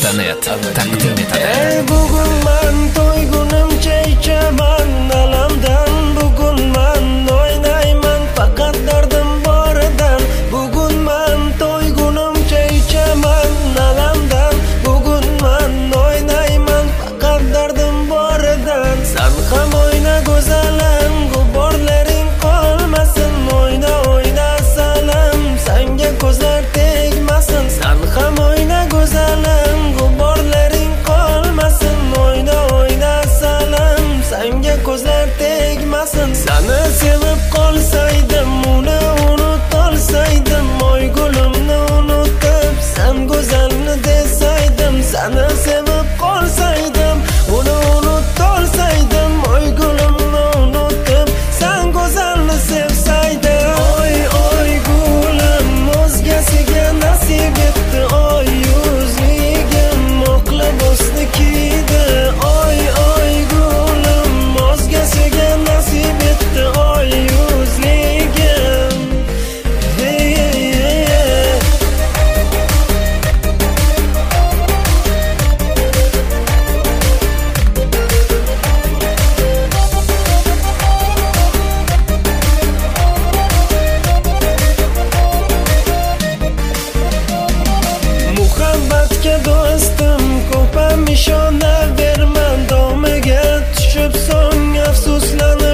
Net taqdim etadi. Bugun men to'ygunimcha ichaman alamdan, bugun men o'ynayman faqat dardim boridan. Bugun men to'ygunimcha ichaman alamdan, bugun men o'ynayman faqat dardim boridan. Sen ham o'yna go'zalim, g'uborlaring qolmasin. O'yna o'yna salam, senga ko'zlar tegmasin. Sen ham o'yna go'zalim, g'uborlaring qolmasin. O'yna o'yna salam, senga ko'zlar tegmasin. Seni sevib qolsaydim, uni unutolsaydim, oy gulimni unutib sen go'zalni desaydim. Seni sevib qolsaydim, uni unutolsaydim, oy gulimni unutib sen go'zalni sevsaydim. Oy oy gulim o'zgasiga nasib etdi, oy yuzligim oqla bo'sni kiydi. Oy oy gulim o'zgasiga nasib etdi, oy yuzligim. Hey, hey, hey. Muhabbatga do'stim ko'p ham ishonaverman, domiga tushib so'ng afsuslanib